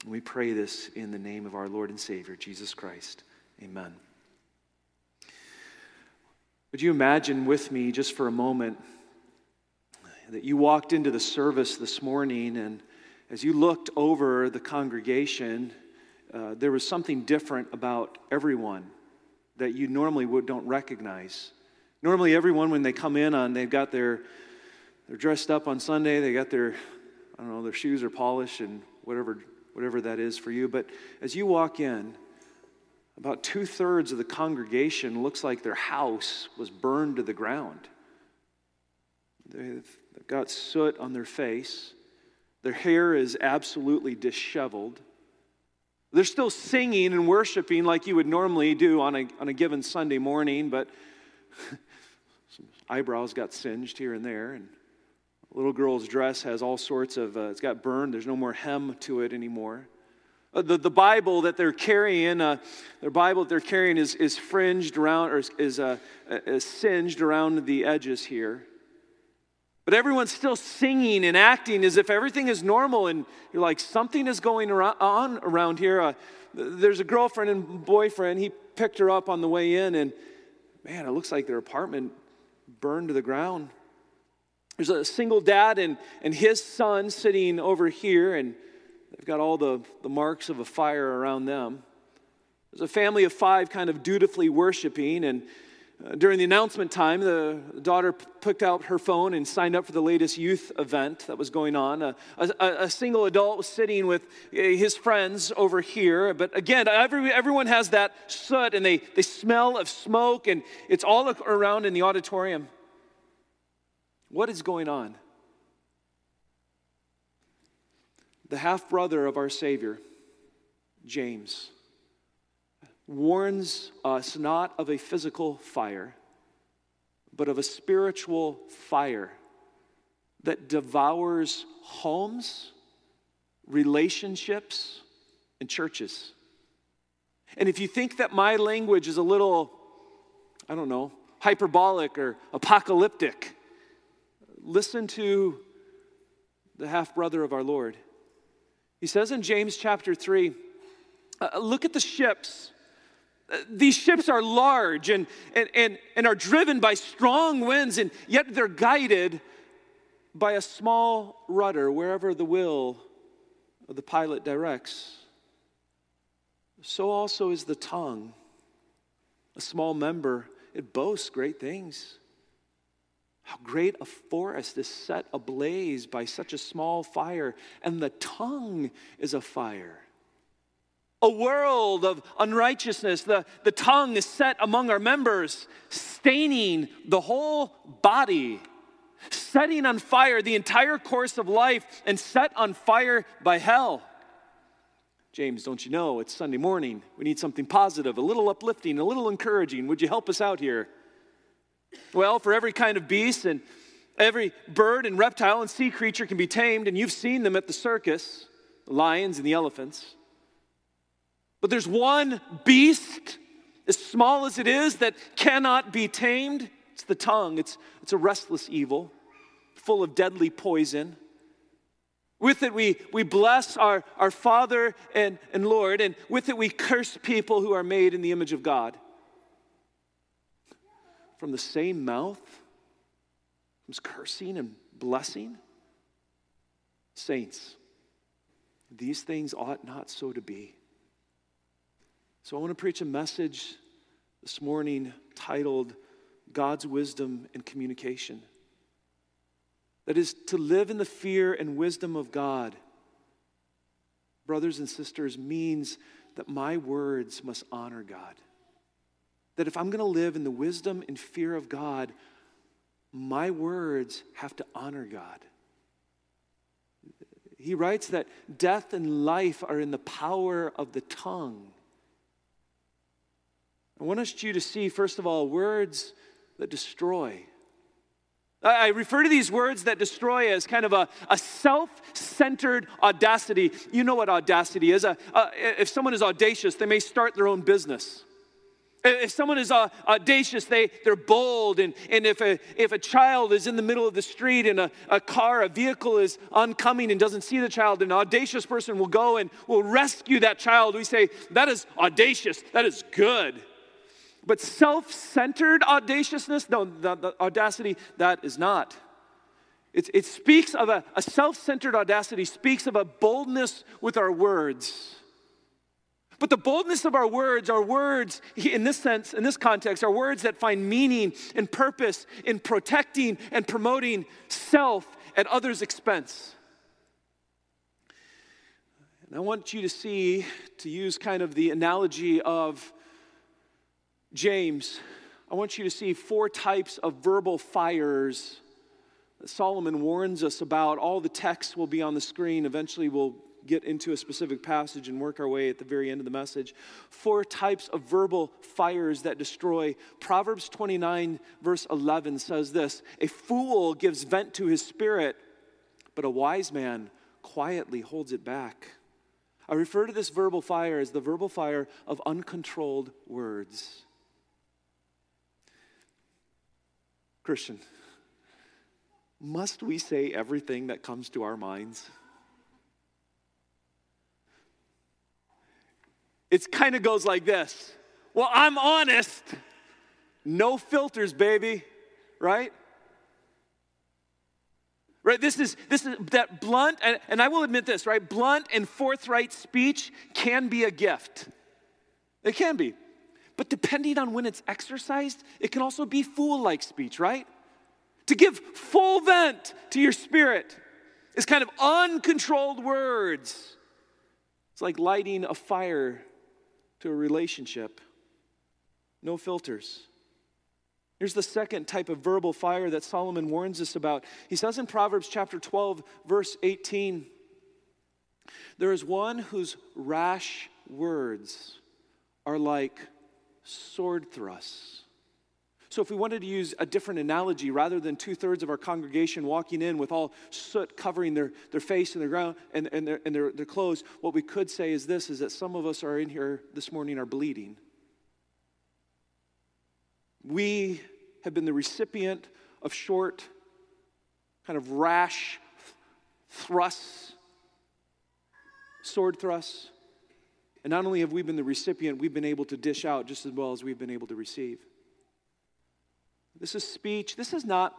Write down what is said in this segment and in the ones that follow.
We pray this in the name of our Lord and Savior, Jesus Christ. Amen. Would you imagine with me just for a moment that you walked into the service this morning, and as you looked over the congregation, there was something different about everyone that you normally don't recognize. Normally everyone, when they come in, they're dressed up on Sunday, they got their shoes are polished and whatever that is for you. But as you walk in, about 2/3 of the congregation looks like their house was burned to the ground. They've got soot on their face. Their hair is absolutely disheveled. They're still singing and worshiping like you would normally do on a given Sunday morning, but some eyebrows got singed here and there, and a little girl's dress has all sorts of, it's got burned. There's no more hem to it anymore. The Bible that they're carrying, is fringed around, or is singed around the edges here. But everyone's still singing and acting as if everything is normal, and you're like, something is going on around here. There's a girlfriend and boyfriend. He picked her up on the way in, and man, it looks like their apartment burned to the ground. There's a single dad and his son sitting over here, and they've got all the marks of a fire around them. There's a family of 5 kind of dutifully worshiping, and during the announcement time, the daughter picked out her phone and signed up for the latest youth event that was going on. A single adult was sitting with his friends over here. But again, everyone has that soot, and they smell of smoke, and it's all around in the auditorium. What is going on? The half-brother of our Savior, James, warns us not of a physical fire, but of a spiritual fire that devours homes, relationships, and churches. And if you think that my language is a little, hyperbolic or apocalyptic, listen to the half-brother of our Lord. He says in James chapter 3, look at the ships. These ships are large and are driven by strong winds, and yet they're guided by a small rudder wherever the will of the pilot directs. So also is the tongue. A small member, it boasts great things. How great a forest is set ablaze by such a small fire, and the tongue is a fire. A world of unrighteousness. The tongue is set among our members, staining the whole body, setting on fire the entire course of life, and set on fire by hell. James, don't you know, it's Sunday morning. We need something positive, a little uplifting, a little encouraging. Would you help us out here? Well, for every kind of beast and every bird and reptile and sea creature can be tamed, and you've seen them at the circus, the lions and the elephants. But there's one beast, as small as it is, that cannot be tamed. It's the tongue. It's a restless evil, full of deadly poison. With it we bless our Father and Lord, and with it we curse people who are made in the image of God. From the same mouth comes cursing and blessing. Saints, these things ought not so to be. So I want to preach a message this morning titled God's Wisdom and Communication. That is, to live in the fear and wisdom of God, brothers and sisters, means that my words must honor God. That if I'm going to live in the wisdom and fear of God, my words have to honor God. He writes that death and life are in the power of the tongue. I want you to see, first of all, words that destroy. I refer to these words that destroy as kind of a self-centered audacity. You know what audacity is. If someone is audacious, they may start their own business. If someone is audacious, they're bold. And if a child is in the middle of the street and a vehicle is oncoming and doesn't see the child, an audacious person will go and will rescue that child. We say, that is audacious, that is good. But self-centered audaciousness, no, the audacity, that is not. It speaks of a self-centered audacity, speaks of a boldness with our words. But the boldness of our words are words, in this sense, in this context, are words that find meaning and purpose in protecting and promoting self at others' expense. And I want you to see, to use kind of the analogy of James, I want you to see 4 types of verbal fires that Solomon warns us about. All the texts will be on the screen. Eventually we'll get into a specific passage and work our way at the very end of the message. 4 types of verbal fires that destroy. Proverbs 29 verse 11 says this: a fool gives vent to his spirit, but a wise man quietly holds it back. I refer to this verbal fire as the verbal fire of uncontrolled words. Christian, must we say everything that comes to our minds? It kind of goes like this. Well, I'm honest. No filters, baby. Right? Right? This is that blunt, and I will admit this, right? Blunt and forthright speech can be a gift. It can be. But depending on when it's exercised, it can also be fool-like speech, right? To give full vent to your spirit is kind of uncontrolled words. It's like lighting a fire to a relationship. No filters. Here's the second type of verbal fire that Solomon warns us about. He says in Proverbs chapter 12, verse 18, there is one whose rash words are like sword thrusts. So if we wanted to use a different analogy, rather than 2/3 of our congregation walking in with all soot covering their face and their ground and their clothes, what we could say is this, is that some of us are in here this morning are bleeding. We have been the recipient of short, kind of rash thrusts, sword thrusts. And not only have we been the recipient, we've been able to dish out just as well as we've been able to receive. This is speech. This is not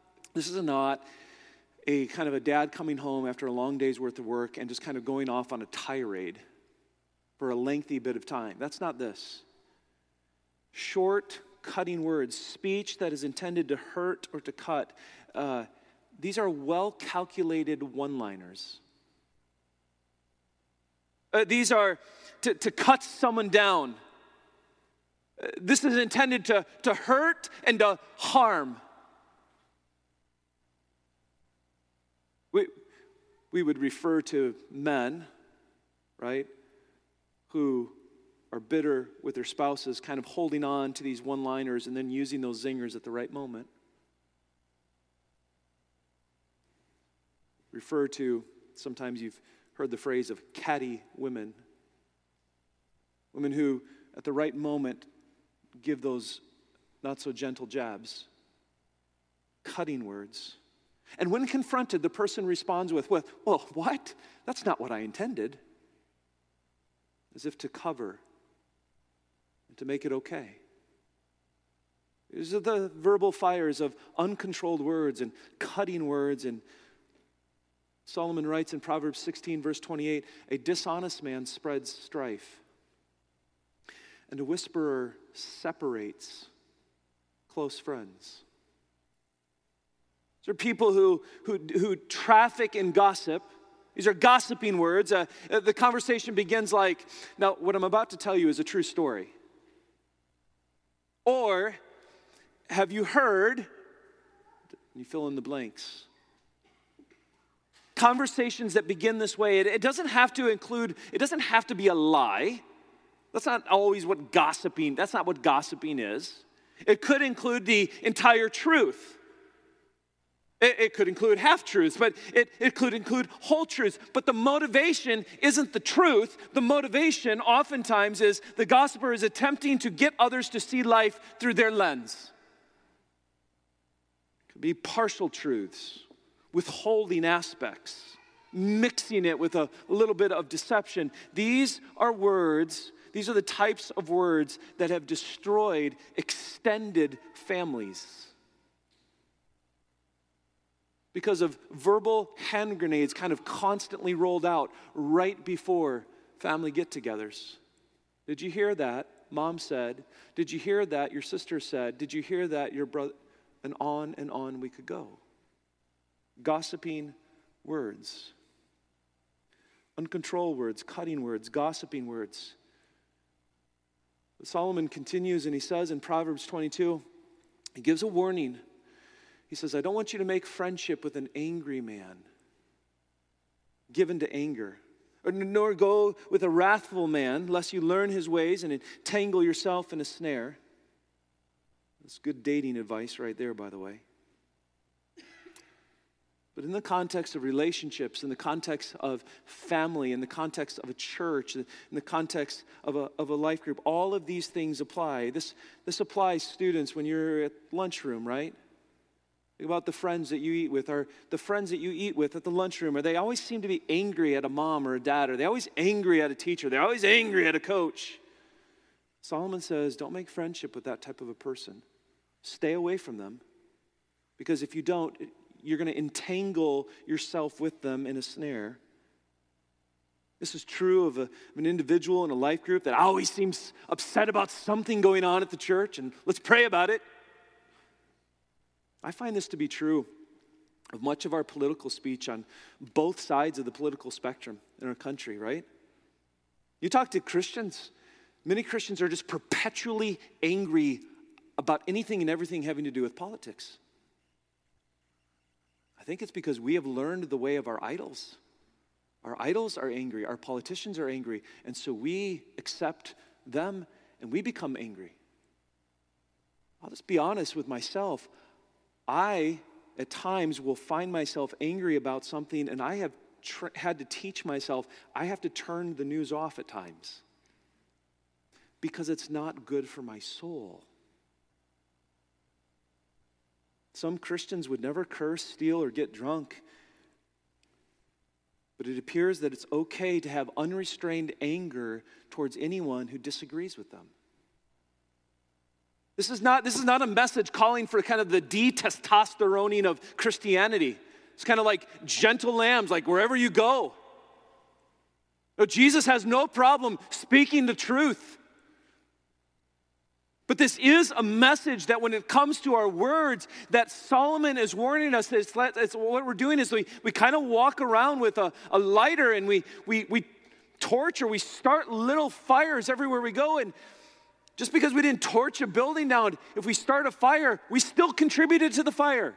a kind of a dad coming home after a long day's worth of work and just kind of going off on a tirade for a lengthy bit of time. That's not this. Short, cutting words, speech that is intended to hurt or to cut. These are well-calculated one-liners. These are to cut someone down. This is intended to hurt and to harm. We would refer to men, right, who are bitter with their spouses, kind of holding on to these one-liners and then using those zingers at the right moment. Refer to, sometimes you've heard the phrase of catty women. Women who, at the right moment, give those not so gentle jabs, cutting words. And when confronted, the person responds with, well, what? That's not what I intended. As if to cover and to make it okay. These are the verbal fires of uncontrolled words and cutting words. And Solomon writes in Proverbs 16, verse 28, a dishonest man spreads strife, and a whisperer separates close friends. These are people who traffic in gossip. These are gossiping words. The conversation begins like, now what I'm about to tell you is a true story. Or, have you heard? You fill in the blanks. Conversations that begin this way, it doesn't have to include, it doesn't have to be a lie. That's not always what gossiping, that's not what gossiping is. It could include the entire truth. It could include half-truths, but it could include whole truths. But the motivation isn't the truth. The motivation oftentimes is the gossiper is attempting to get others to see life through their lens. It could be partial truths, withholding aspects, mixing it with a little bit of deception. These are words, these are the types of words that have destroyed extended families. Because of verbal hand grenades kind of constantly rolled out right before family get-togethers. Did you hear that? Mom said. Did you hear that? Your sister said. Did you hear that? Your brother. And on we could go. Gossiping words. Uncontrolled words, cutting words, gossiping words. Solomon continues and he says in Proverbs 22, he gives a warning. He says, I don't want you to make friendship with an angry man, given to anger, nor go with a wrathful man, lest you learn his ways and entangle yourself in a snare. That's good dating advice right there, by the way. But in the context of relationships, in the context of family, in the context of a church, in the context of a life group, all of these things apply. This applies, students, when you're at lunchroom, right? Think about the friends that you eat with, or the friends that you eat with at the lunchroom. Or they always seem to be angry at a mom or a dad, or they're always angry at a teacher. They're always angry at a coach. Solomon says, don't make friendship with that type of a person. Stay away from them. Because if you don't, you're going to entangle yourself with them in a snare. This is true of an individual in a life group that always seems upset about something going on at the church, and let's pray about it. I find this to be true of much of our political speech on both sides of the political spectrum in our country, right? You talk to Christians, many Christians are just perpetually angry about anything and everything having to do with politics. I think it's because we have learned the way of our idols. Our idols are angry, our politicians are angry, and so we accept them and we become angry. I'll just be honest with myself. I, at times, will find myself angry about something, and I have had to teach myself, I have to turn the news off at times because it's not good for my soul. Some Christians would never curse, steal, or get drunk, but it appears that it's okay to have unrestrained anger towards anyone who disagrees with them. This is not a message calling for kind of the de-testosteroning of Christianity. It's kind of like gentle lambs, like wherever you go. No, Jesus has no problem speaking the truth. But this is a message that when it comes to our words, that Solomon is warning us. It's what we're doing is we kind of walk around with a lighter and we torch or we start little fires everywhere we go. And just because we didn't torch a building down, if we start a fire, we still contributed to the fire.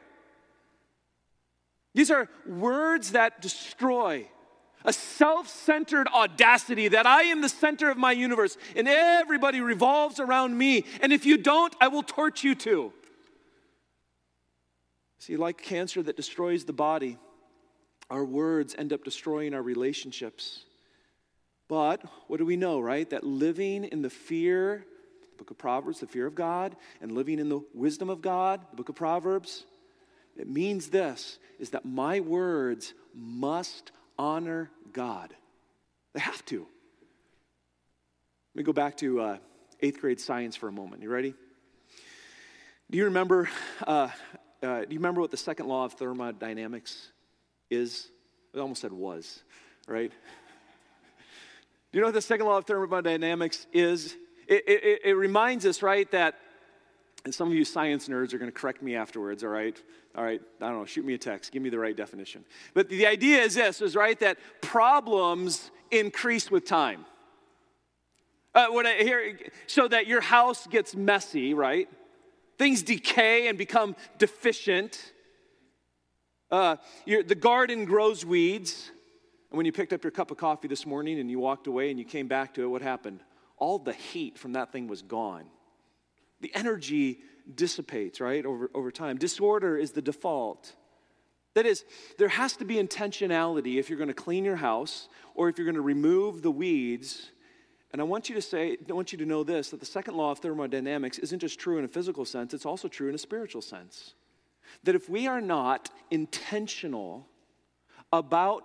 These are words that destroy. A self-centered audacity that I am the center of my universe and everybody revolves around me. And if you don't, I will torch you too. See, like cancer that destroys the body, our words end up destroying our relationships. But what do we know, right? That living in the fear, the book of Proverbs, the fear of God, and living in the wisdom of God, the book of Proverbs, it means this, is that my words must honor God. They have to. Let me go back to 8th grade science for a moment. You ready? Do you remember what the second law of thermodynamics is? I almost said was, right? Do you know what the second law of thermodynamics is? It reminds us, right, that, and some of you science nerds are going to correct me afterwards, all right? All right, I don't know, shoot me a text, give me the right definition. But the idea is this, is right, that problems increase with time. So that your house gets messy, right? Things decay and become deficient. The garden grows weeds. And when you picked up your cup of coffee this morning and you walked away and you came back to it, what happened? All the heat from that thing was gone. The energy dissipates, right, over time. Disorder is the default. That is, there has to be intentionality if you're going to clean your house or if you're going to remove the weeds. And I want you to know this, that the second law of thermodynamics isn't just true in a physical sense, it's also true in a spiritual sense. That if we are not intentional about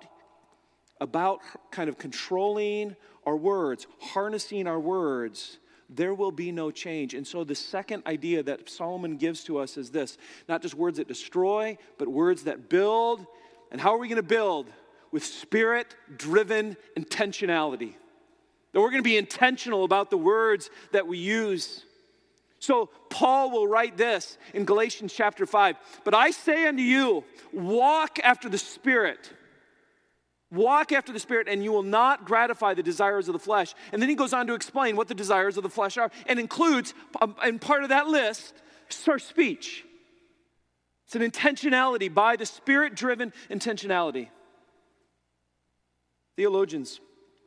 kind of controlling our words, harnessing our words, there will be no change. And so the second idea that Solomon gives to us is this: not just words that destroy, but words that build. And how are we going to build? With spirit-driven intentionality. That we're going to be intentional about the words that we use. So Paul will write this in Galatians chapter 5. But I say unto you, walk after the Spirit. Walk after the Spirit, and you will not gratify the desires of the flesh. And then he goes on to explain what the desires of the flesh are, and includes, and part of that list, our speech. It's an intentionality, by the Spirit-driven intentionality. Theologians,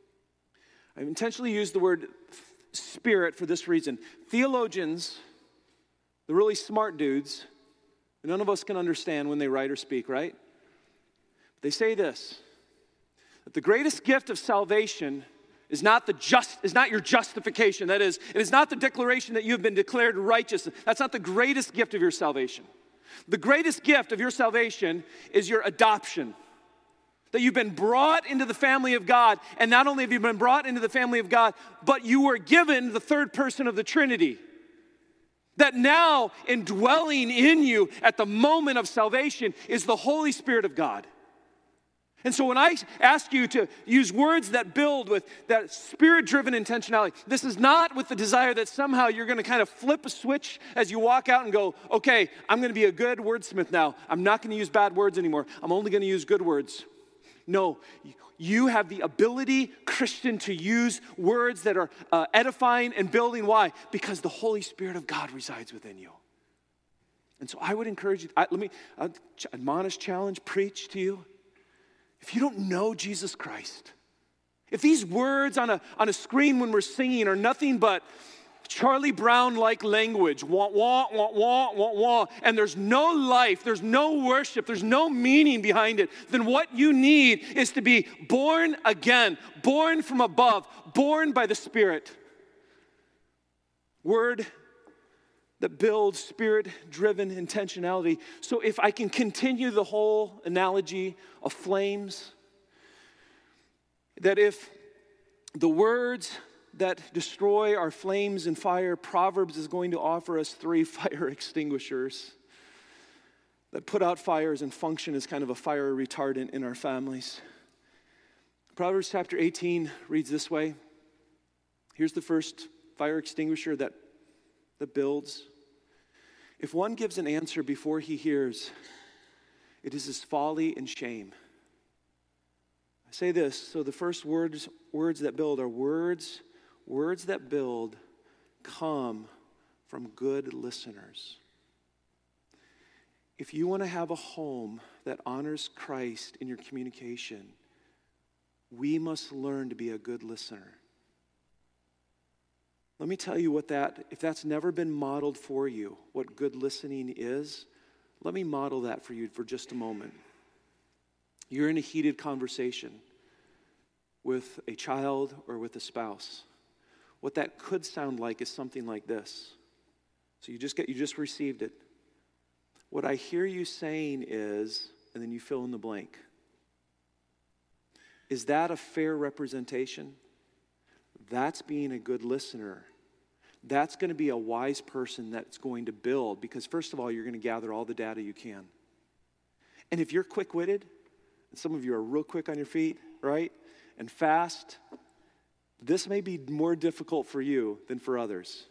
I intentionally used the word spirit for this reason. Theologians, the really smart dudes, none of us can understand when they write or speak, right? They say this: that the greatest gift of salvation is not your justification. That is, it is not the declaration that you have been declared righteous. That's not the greatest gift of your salvation. The greatest gift of your salvation is your adoption. That you've been brought into the family of God, and not only have you been brought into the family of God, but you were given the third person of the Trinity. That now, indwelling in you at the moment of salvation, is the Holy Spirit of God. And so when I ask you to use words that build with that spirit-driven intentionality, this is not with the desire that somehow you're going to kind of flip a switch as you walk out and go, okay, I'm going to be a good wordsmith now. I'm not going to use bad words anymore. I'm only going to use good words. No, you have the ability, Christian, to use words that are edifying and building. Why? Because the Holy Spirit of God resides within you. And so I would encourage you, let me admonish, challenge, preach to you. If you don't know Jesus Christ, if these words on a screen when we're singing are nothing but Charlie Brown-like language, wah, wah, wah, wah, wah, wah, and there's no life, there's no worship, there's no meaning behind it, then what you need is to be born again, born from above, born by the Spirit. Word that builds spirit-driven intentionality. So if I can continue the whole analogy of flames, that if the words that destroy our flames and fire, Proverbs is going to offer us 3 fire extinguishers that put out fires and function as kind of a fire retardant in our families. Proverbs chapter 18 reads this way. Here's the first fire extinguisher that builds. If one gives an answer before he hears, it is his folly and shame. I say this, so the first words that build are words that build come from good listeners. If you want to have a home that honors Christ in your communication, we must learn to be a good listener. Let me tell you if that's never been modeled for you, what good listening is, let me model that for you for just a moment. You're in a heated conversation with a child or with a spouse. What that could sound like is something like this. So you just received it. What I hear you saying is, and then you fill in the blank. Is that a fair representation? That's being a good listener. That's going to be a wise person that's going to build, because first of all, you're going to gather all the data you can. And if you're quick-witted, and some of you are real quick on your feet, right, and fast, this may be more difficult for you than for others.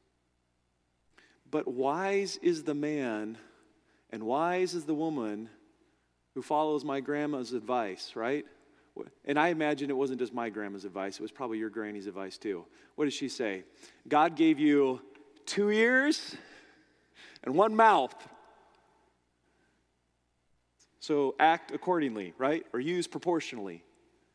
But wise is the man and wise is the woman who follows my grandma's advice, right? And I imagine it wasn't just my grandma's advice. It was probably your granny's advice too. What did she say? God gave you 2 ears and 1 mouth. So act accordingly, right? Or use proportionally.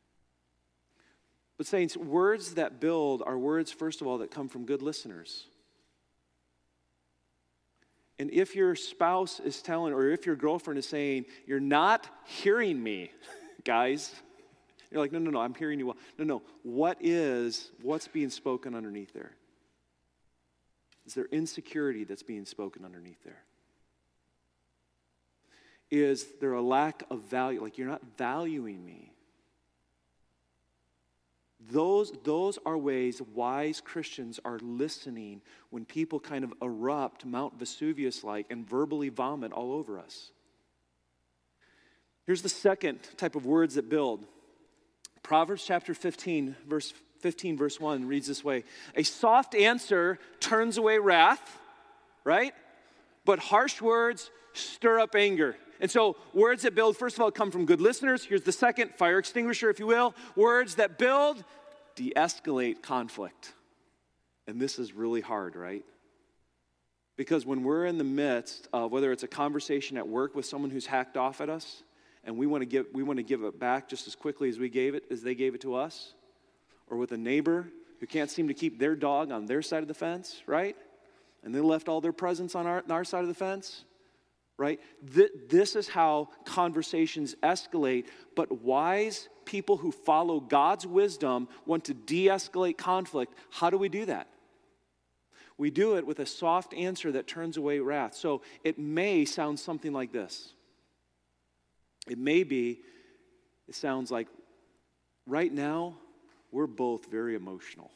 But saints, words that build are words, first of all, that come from good listeners. And if your spouse is telling, or if your girlfriend is saying, you're not hearing me, guys, you're like, no, I'm hearing you well. No, what's being spoken underneath there? Is there insecurity that's being spoken underneath there? Is there a lack of value? Like, you're not valuing me. Those are ways wise Christians are listening when people kind of erupt Mount Vesuvius-like and verbally vomit all over us. Here's the second type of words that build. Proverbs chapter 15, verse 1 reads this way. A soft answer turns away wrath, right? But harsh words stir up anger. And so words that build, first of all, come from good listeners. Here's the second, fire extinguisher, if you will. Words that build, de-escalate conflict. And this is really hard, right? Because when we're in the midst of, whether it's a conversation at work with someone who's hacked off at us, and we want to give it back just as quickly as they gave it to us, or with a neighbor who can't seem to keep their dog on their side of the fence, right? And they left all their presents on our side of the fence, right? This is how conversations escalate, but wise people who follow God's wisdom want to de-escalate conflict. How do we do that? We do it with a soft answer that turns away wrath. So it may sound something like this. It sounds like, right now, we're both very emotional.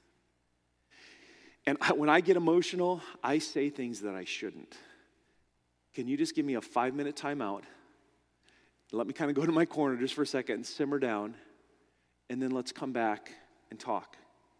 And when I get emotional, I say things that I shouldn't. Can you just give me a 5-minute timeout? Let me kind of go to my corner just for a second and simmer down, and then let's come back and talk.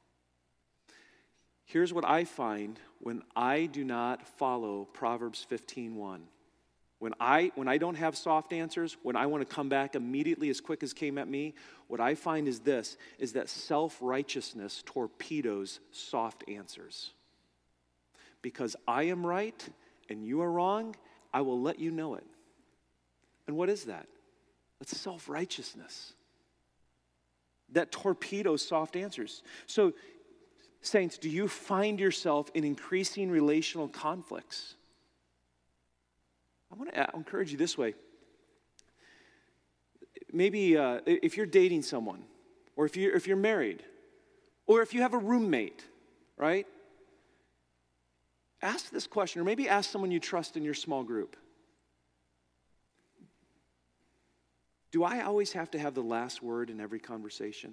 Here's what I find when I do not follow Proverbs 15:1. When I don't have soft answers, when I want to come back immediately as quick as came at me, what I find is that self-righteousness torpedoes soft answers. Because I am right and you are wrong, I will let you know it. And what is that? That's self-righteousness. That torpedoes soft answers. So, saints, do you find yourself in increasing relational conflicts? I want to encourage you this way. Maybe if you're dating someone, or if you're married, or if you have a roommate, right? Ask this question, or maybe ask someone you trust in your small group. Do I always have to have the last word in every conversation?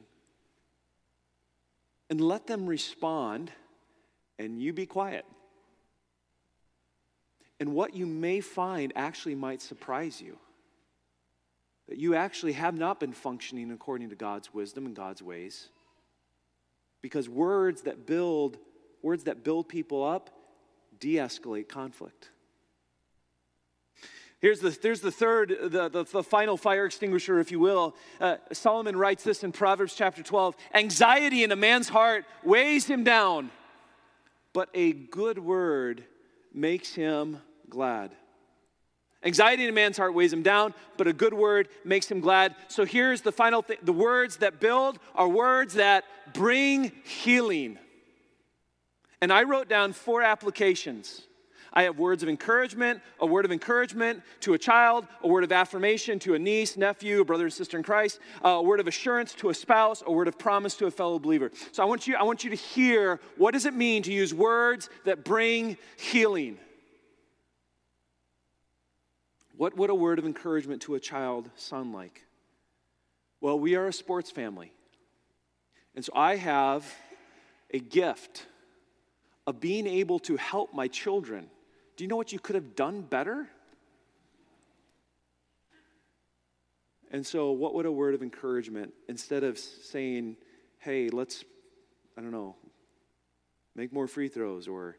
And let them respond, and you be quiet. And what you may find actually might surprise you. That you actually have not been functioning according to God's wisdom and God's ways. Because words that build people up de-escalate conflict. Here's the third, the final fire extinguisher, if you will. Solomon writes this in Proverbs chapter 12. Anxiety in a man's heart weighs him down, but a good word makes him glad. Anxiety in a man's heart weighs him down, but a good word makes him glad. So here's the final thing. The words that build are words that bring healing. And I wrote down 4 applications. I have words of encouragement, a word of encouragement to a child, a word of affirmation to a niece, nephew, a brother and sister in Christ, a word of assurance to a spouse, a word of promise to a fellow believer. So I want you to hear, what does it mean to use words that bring healing? What would a word of encouragement to a child sound like? Well, we are a sports family. And so I have a gift of being able to help my children. Do you know what you could have done better? And so what would a word of encouragement, instead of saying, hey, let's, make more free throws, or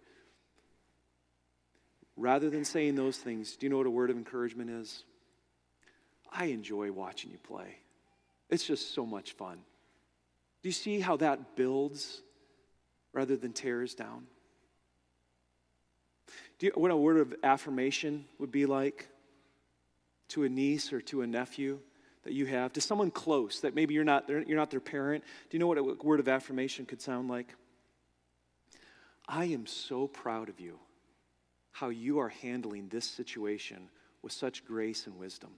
rather than saying those things, do you know what a word of encouragement is? I enjoy watching you play. It's just so much fun. Do you see how that builds rather than tears down? Do you know what a word of affirmation would be like to a niece or to a nephew that you have, to someone close that maybe you're not their parent? Do you know what a word of affirmation could sound like? I am so proud of you. how you are handling this situation with such grace and wisdom.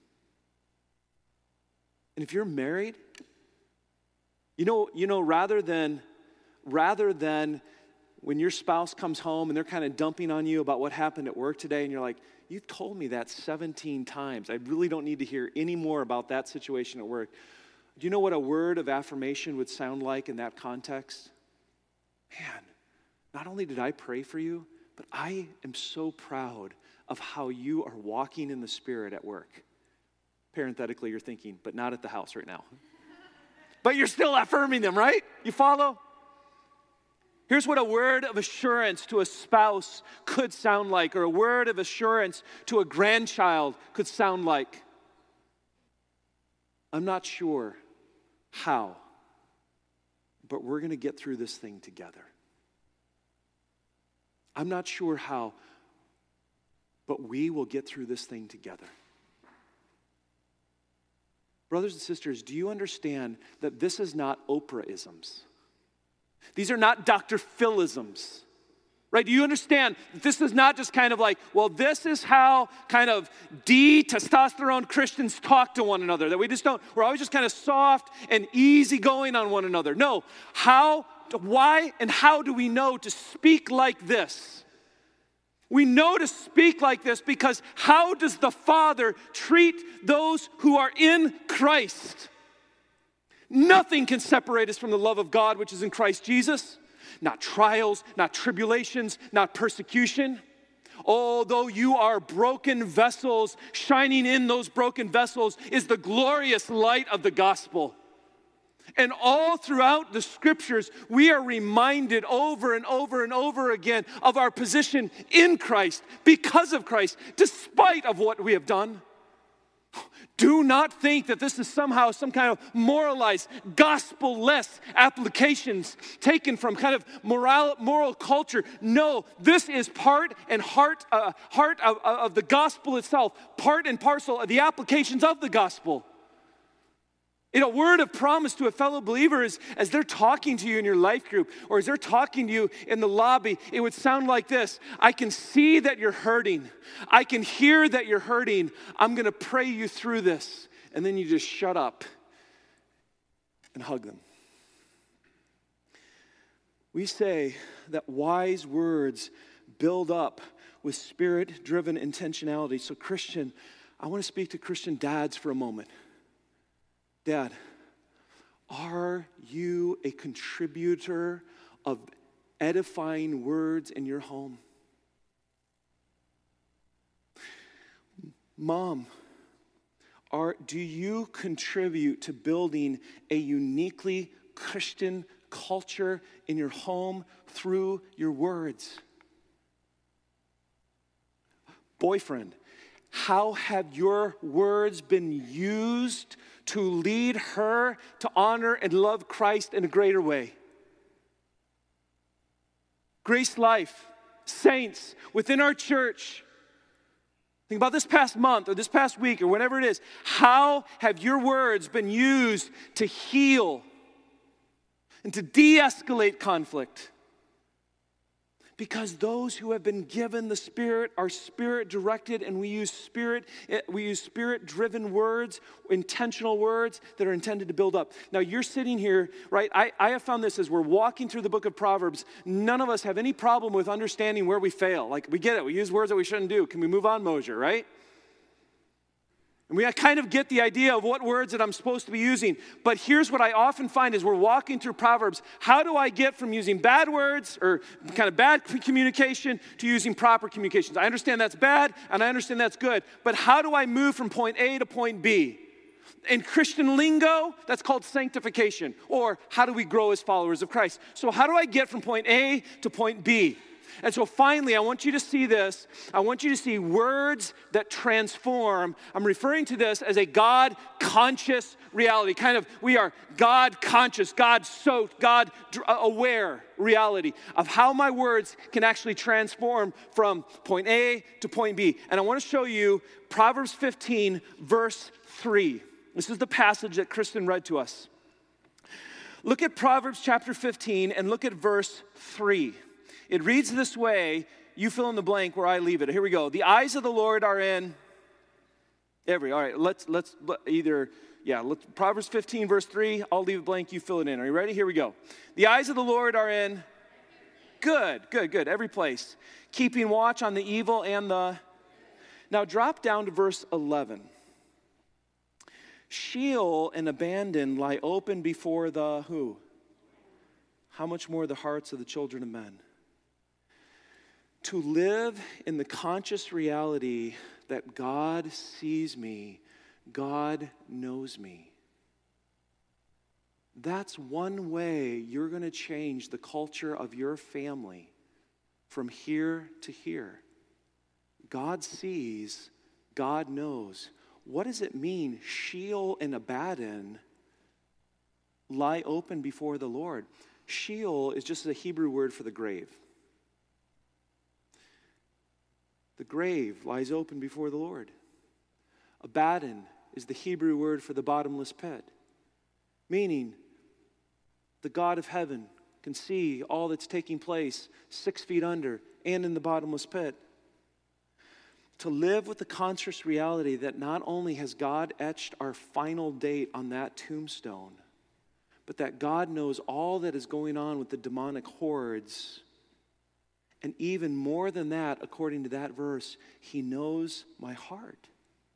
And if you're married, you know, rather than when your spouse comes home and they're kind of dumping on you about what happened at work today, and you're like, you've told me that 17 times. I really don't need to hear any more about that situation at work. Do you know what a word of affirmation would sound like in that context? Man, not only did I pray for you, but I am so proud of how you are walking in the Spirit at work. Parenthetically, you're thinking, but not at the house right now. But you're still affirming them, right? You follow? Here's what a word of assurance to a spouse could sound like, or a word of assurance to a grandchild could sound like. I'm not sure how, but we're going to get through this thing together. I'm not sure how, but we will get through this thing together. Brothers and sisters, do you understand that this is not Oprah-isms? These are not Dr. Phil-isms, right? Do you understand that this is not just kind of like, well, this is how kind of testosterone Christians talk to one another, that we're always just kind of soft and easygoing on one another. No, why and how do we know to speak like this? We know to speak like this because how does the Father treat those who are in Christ? Nothing can separate us from the love of God which is in Christ Jesus. Not trials, not tribulations, not persecution. Although you are broken vessels, shining in those broken vessels is the glorious light of the gospel. And all throughout the scriptures, we are reminded over and over and over again of our position in Christ, because of Christ, despite of what we have done. Do not think that this is somehow some kind of moralized, gospel-less applications taken from kind of moral culture. No, this is part and heart of the gospel itself, part and parcel of the applications of the gospel. In a word of promise to a fellow believer is, as they're talking to you in your life group, or as they're talking to you in the lobby, it would sound like this: I can see that you're hurting. I can hear that you're hurting. I'm going to pray you through this. And then you just shut up and hug them. We say that wise words build up with Spirit-driven intentionality. So Christian, I want to speak to Christian dads for a moment. Dad, are you a contributor of edifying words in your home? Mom, do you contribute to building a uniquely Christian culture in your home through your words? Boyfriend, how have your words been used to lead her to honor and love Christ in a greater way? Grace Life, saints within our church, think about this past month or this past week or whatever it is. How have your words been used to heal and to de-escalate conflict? Because those who have been given the Spirit are Spirit-directed, and we use Spirit-driven words, intentional words that are intended to build up. Now, you're sitting here, right? I have found this as we're walking through the book of Proverbs, none of us have any problem with understanding where we fail. Like, we get it. We use words that we shouldn't do. Can we move on, Mosier, right? And we kind of get the idea of what words that I'm supposed to be using. But here's what I often find as we're walking through Proverbs. How do I get from using bad words or kind of bad communication to using proper communications? I understand that's bad and I understand that's good. But how do I move from point A to point B? In Christian lingo, that's called sanctification. Or how do we grow as followers of Christ? So how do I get from point A to point B? And so finally, I want you to see this. I want you to see words that transform. I'm referring to this as a God-conscious reality. Kind of, we are God-conscious, God-soaked, God-aware reality of how my words can actually transform from point A to point B. And I want to show you Proverbs 15, verse 3. This is the passage that Kristen read to us. Look at Proverbs chapter 15 and look at verse 3. It reads this way. You fill in the blank where I leave it. Here we go. The eyes of the Lord are in every. All right, let's Proverbs 15, verse 3. I'll leave it blank. You fill it in. Are you ready? Here we go. The eyes of the Lord are in good. Every place. Keeping watch on the evil and the. Now drop down to verse 11. Sheol and abandon lie open before the who? How much more the hearts of the children of men? To live in the conscious reality that God sees me, God knows me. That's one way you're going to change the culture of your family from here to here. God sees, God knows. What does it mean, Sheol and Abaddon lie open before the Lord? Sheol is just a Hebrew word for the grave. The grave lies open before the Lord. Abaddon is the Hebrew word for the bottomless pit, meaning the God of heaven can see all that's taking place 6 feet under and in the bottomless pit. To live with the conscious reality that not only has God etched our final date on that tombstone, but that God knows all that is going on with the demonic hordes. And even more than that, according to that verse, He knows my heart.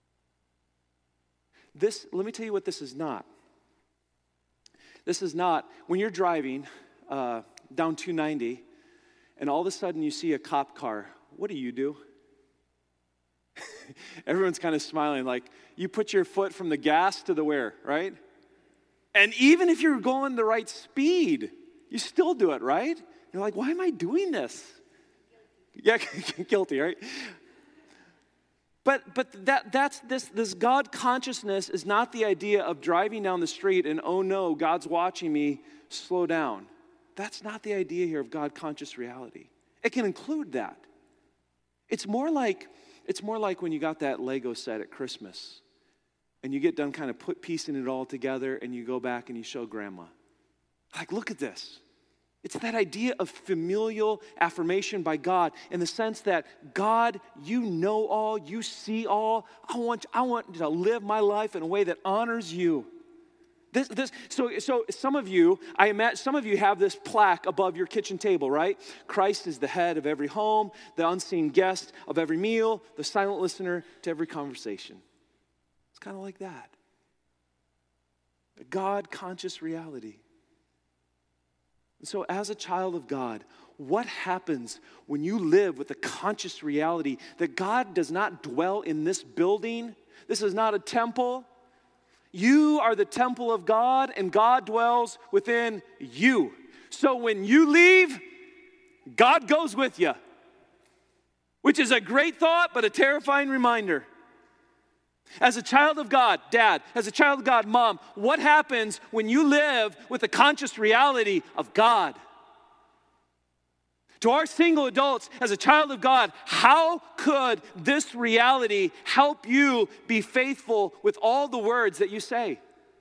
Let me tell you what this is not. This is not, when you're driving down 290 and all of a sudden you see a cop car, what do? Everyone's kind of smiling, like you put your foot from the gas to the where, right? And even if you're going the right speed, you still do it, right? You're like, why am I doing this? Yeah, guilty, right? But that's this God consciousness is not the idea of driving down the street and, oh no, God's watching me, slow down. That's not the idea here of God conscious reality. It can include that. It's more like when you got that Lego set at Christmas and you get done kind of piecing it all together and you go back and you show grandma. Like, look at this. It's that idea of familial affirmation by God in the sense that, God, you know all, you see all. I want to live my life in a way that honors you. So some of you, I imagine some of you have this plaque above your kitchen table, right? Christ is the head of every home, the unseen guest of every meal, the silent listener to every conversation. It's kind of like that. A God-conscious reality. And so as a child of God, what happens when you live with the conscious reality that God does not dwell in this building? This is not a temple. You are the temple of God, and God dwells within you. So when you leave, God goes with you, which is a great thought, but a terrifying reminder. As a child of God, Dad, as a child of God, Mom, what happens when you live with the conscious reality of God? To our single adults, as a child of God, how could this reality help you be faithful with all the words that you say?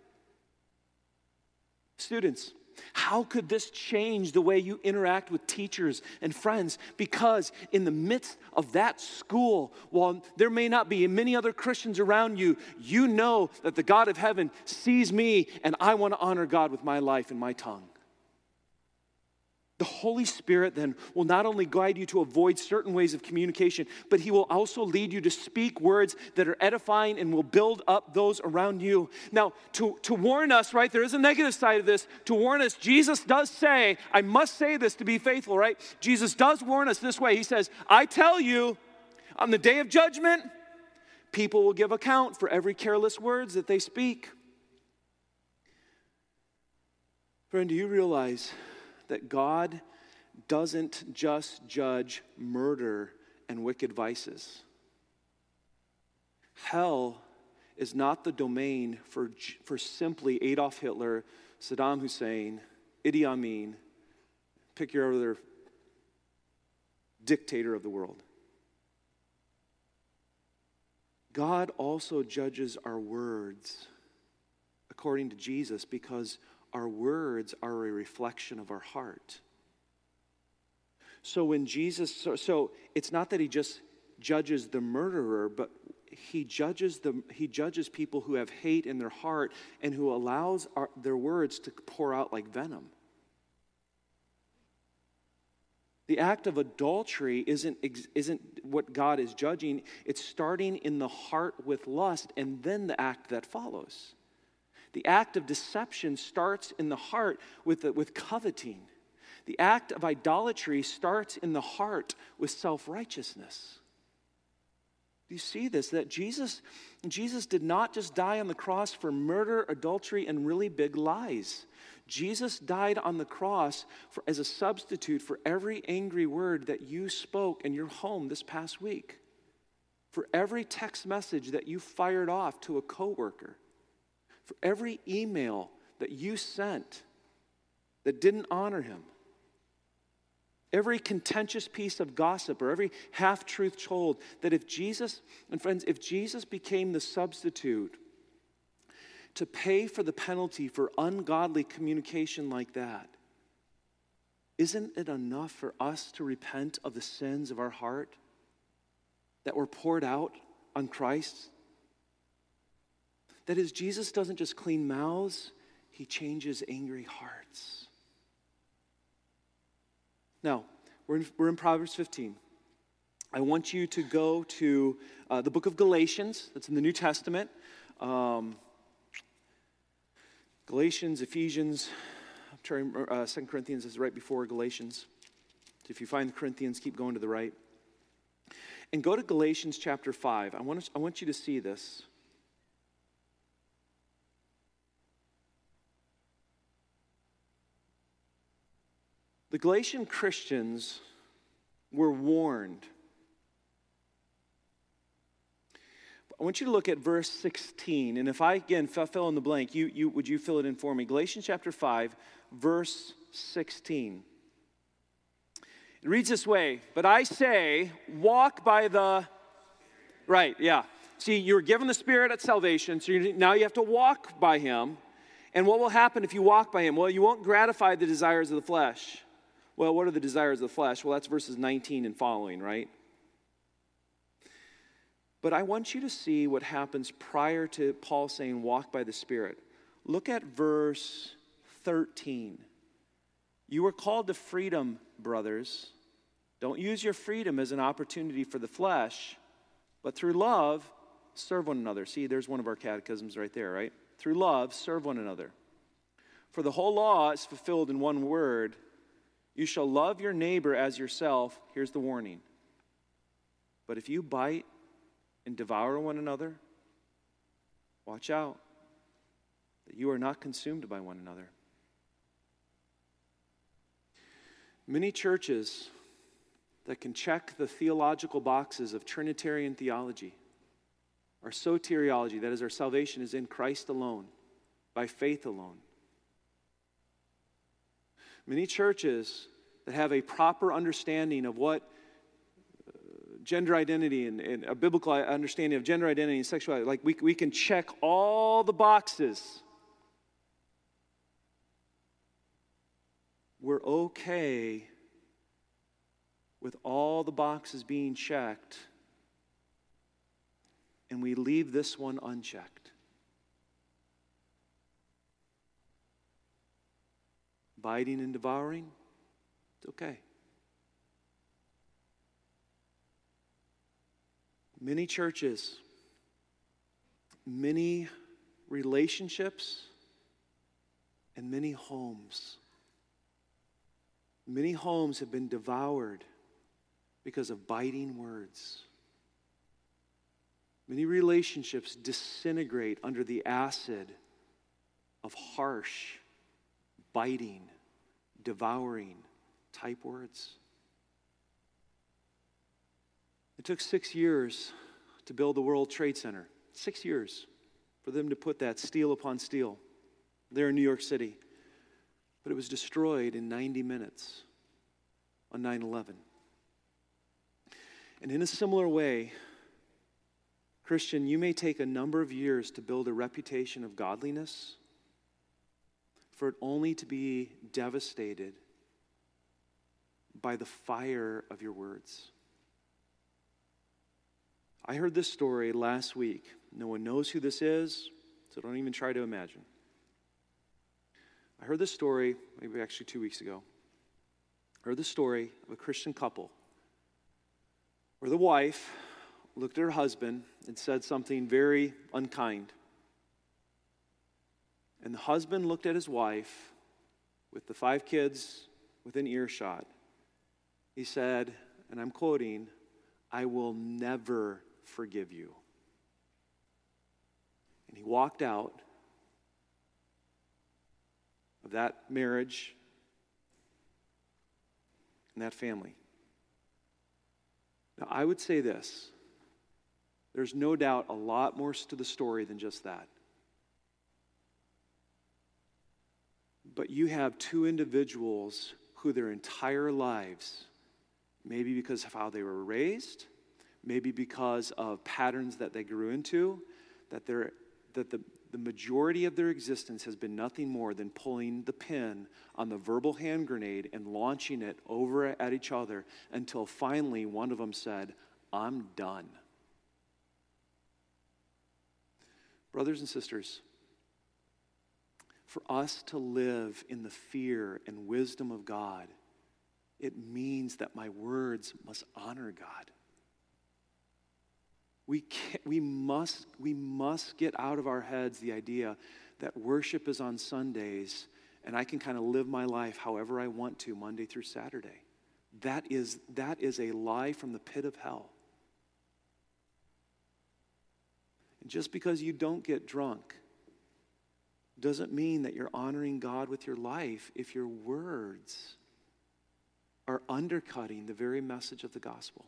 Students, how could this change the way you interact with teachers and friends? Because in the midst of that school, while there may not be many other Christians around you, you know that the God of heaven sees me, and I want to honor God with my life and my tongue. The Holy Spirit then will not only guide you to avoid certain ways of communication, but He will also lead you to speak words that are edifying and will build up those around you. Now, to warn us, right, there is a negative side of this. To warn us, Jesus does say, I must say this to be faithful, right? Jesus does warn us this way. He says, I tell you, on the day of judgment, people will give account for every careless words that they speak. Friend, do you realize that God doesn't just judge murder and wicked vices? Hell is not the domain for simply Adolf Hitler, Saddam Hussein, Idi Amin, pick your other dictator of the world. God also judges our words according to Jesus, because our words are a reflection of our heart. So when Jesus, so it's not that he just judges the murderer, but he judges people who have hate in their heart and who allows their words to pour out like venom. The act of adultery isn't what God is judging. It's starting in the heart with lust and then the act that follows. The act of deception starts in the heart with coveting. The act of idolatry starts in the heart with self-righteousness. Do you see this? That Jesus did not just die on the cross for murder, adultery, and really big lies. Jesus died on the cross as a substitute for every angry word that you spoke in your home this past week. For every text message that you fired off to a coworker. For every email that you sent that didn't honor him. Every contentious piece of gossip or every half-truth told, that if Jesus, and friends, if Jesus became the substitute to pay for the penalty for ungodly communication like that, isn't it enough for us to repent of the sins of our heart that were poured out on Christ? That is, Jesus doesn't just clean mouths, he changes angry hearts. Now, we're in Proverbs 15. I want you to go to the book of Galatians. That's in the New Testament. Galatians, Ephesians, 2 Corinthians is right before Galatians. So if you find Corinthians, keep going to the right. And go to Galatians chapter 5. I want you to see this. The Galatian Christians were warned. I want you to look at verse 16. And if I, again, fill in the blank, would you fill it in for me? Galatians chapter 5, verse 16. It reads this way, but I say, walk by the... Right, yeah. See, you were given the Spirit at salvation, so now you have to walk by him. And what will happen if you walk by him? Well, you won't gratify the desires of the flesh. Well, what are the desires of the flesh? Well, that's verses 19 and following, right? But I want you to see what happens prior to Paul saying, walk by the Spirit. Look at verse 13. You were called to freedom, brothers. Don't use your freedom as an opportunity for the flesh, but through love, serve one another. See, there's one of our catechisms right there, right? Through love, serve one another. For the whole law is fulfilled in one word, you shall love your neighbor as yourself. Here's the warning. But if you bite and devour one another, watch out that you are not consumed by one another. Many churches that can check the theological boxes of Trinitarian theology, our soteriology, that is, our salvation is in Christ alone, by faith alone. Many churches that have a proper understanding of what gender identity and a biblical understanding of gender identity and sexuality, like we can check all the boxes. We're okay with all the boxes being checked, and we leave this one unchecked. Biting and devouring, it's okay. Many churches, many relationships, and many homes. Many homes have been devoured because of biting words. Many relationships disintegrate under the acid of harsh, biting, devouring type words. It took 6 years to build the World Trade Center. 6 years for them to put that steel upon steel there in New York City. But it was destroyed in 90 minutes on 9/11. And in a similar way, Christian, you may take a number of years to build a reputation of godliness for it only to be devastated by the fire of your words. I heard this story last week. No one knows who this is, so don't even try to imagine. I heard this story, maybe actually 2 weeks ago. I heard the story of a Christian couple where the wife looked at her husband and said something very unkind. And the husband looked at his wife with the 5 kids within earshot. He said, and I'm quoting, "I will never forgive you." And he walked out of that marriage and that family. Now, I would say this. There's no doubt a lot more to the story than just that. But you have 2 individuals who their entire lives, maybe because of how they were raised, maybe because of patterns that they grew into, that the majority of their existence has been nothing more than pulling the pin on the verbal hand grenade and launching it over at each other until finally one of them said, "I'm done." Brothers and sisters, for us to live in the fear and wisdom of God, it means that my words must honor God. We must get out of our heads the idea that worship is on Sundays and I can kind of live my life however I want to Monday through Saturday. That is a lie from the pit of hell. And just because you don't get drunk doesn't mean that you're honoring God with your life if your words are undercutting the very message of the gospel.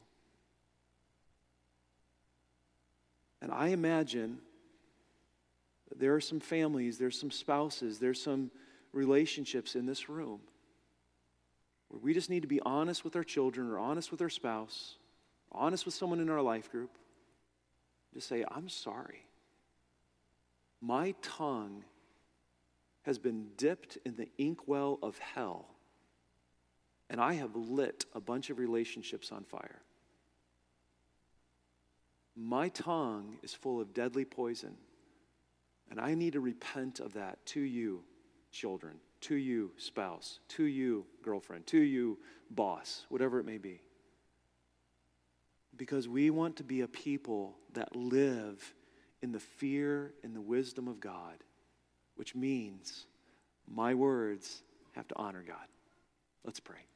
And I imagine that there are some families, there's some spouses, there's some relationships in this room where we just need to be honest with our children or honest with our spouse, honest with someone in our life group. Just say, "I'm sorry. My tongue has been dipped in the inkwell of hell, and I have lit a bunch of relationships on fire. My tongue is full of deadly poison, and I need to repent of that to you, children, to you, spouse, to you, girlfriend, to you, boss, whatever it may be. Because we want to be a people that live in the fear and the wisdom of God, which means my words have to honor God." Let's pray.